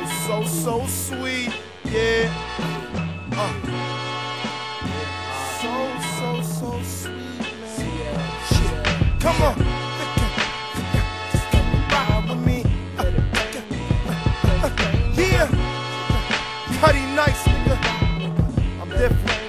so sweet, yeah. So sweet, man. Come on. Ride with me. Yeah. Cuddy nice, nigga. I'm different.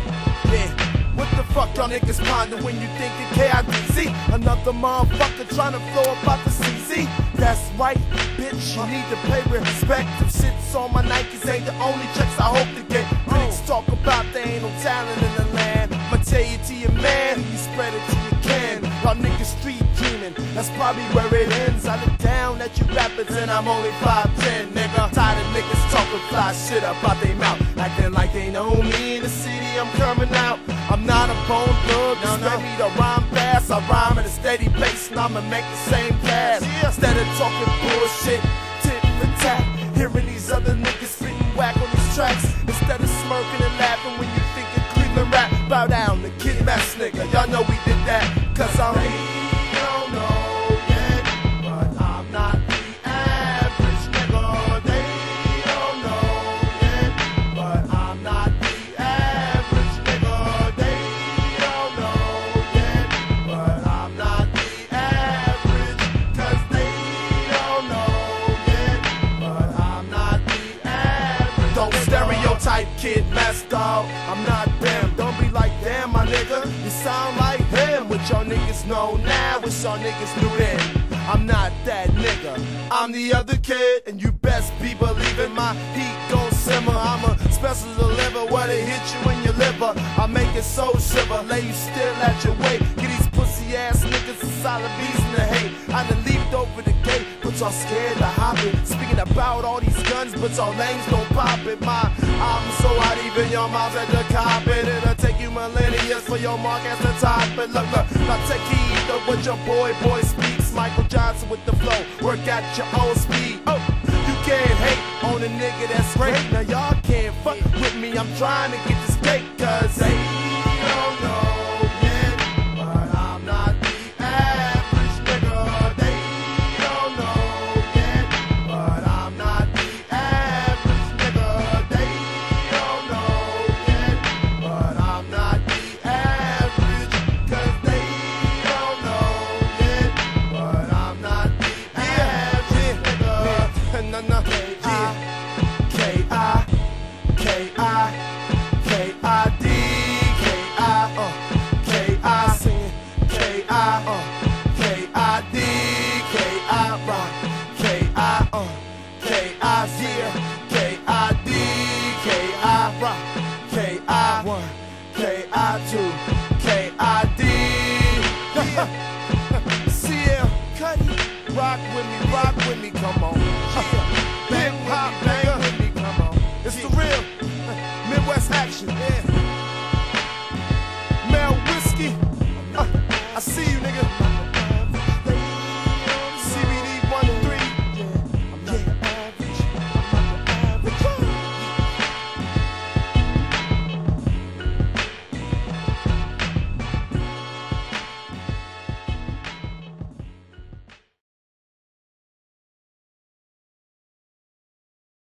Yeah. What the fuck y'all niggas ponder when you thinking KIDZ? Another motherfucker trying to flow about the CZ. That's right, bitch. You need to pay respect. Them shits on my Nikes ain't the only checks I hope to get. Critics talk about there ain't no talent in the land. I'ma tell you to your man, you spread it till you can. Y'all niggas street dreaming, that's probably where it ends. I look down at you rappers and I'm only 5'10", nigga. Tired of niggas talking fly shit up out they mouth, acting like they know me in the city. I'm coming out. I'm not a bone thug, expect me to rhyme fast. I rhyme at a steady pace and I'ma make the same cash. Instead of talking bullshit, tit for tat, hearing these other niggas spitting whack on these tracks. Instead of smirking and laughing when you think of Cleveland rap, bow down to Kid Mess, nigga. Y'all know we did that, cause I'm they don't know yet, but I'm not the average nigga. They don't know yet, but I'm not the average nigga. They don't know yet, but I'm not the average, cause they don't know yet, but I'm not the average. Don't stereotype Kid Mess, dog. I'm not them. Don't be like them, my nigga. You sound like him. What y'all niggas know now, what y'all niggas knew then. I'm not that nigga. I'm the other kid, and you best be believing my heat gon' simmer. I'm a special deliver, what it hit you in your liver. I make it so shiver, lay you still at your weight. Get these pussy ass niggas a solid reason to hate. I done leaped over the gate, but y'all scared to hop it. Speaking about all these guns, but y'all lanes don't pop it. My album so hot, even your mom's at the carpet. It'll take you millennia for your mark as the top. But look, now take heed to what your boy speaks. Michael Johnson with the flow, work at your own speed. Oh, you can't hate on a nigga that's great. Now y'all can't fuck with me, I'm trying to get this cake, cause they don't know yet, but I'm not the average nigga. They don't know yet, but I'm not the average nigga. They don't know yet, but I'm not the average, cause they don't know yet, but I'm not the average nigga. Nah, K-I-D, K-I, K-I, singing K-I, K-I-D, K-I, rock, K-I, K-I, yeah, K-I-D, K-I, rock, K-I-1, K-I-2, K-I-D, CL, Cuddy, rock with me, come on, bang pop, bang with me, come on, it's the real Midwest action, yeah.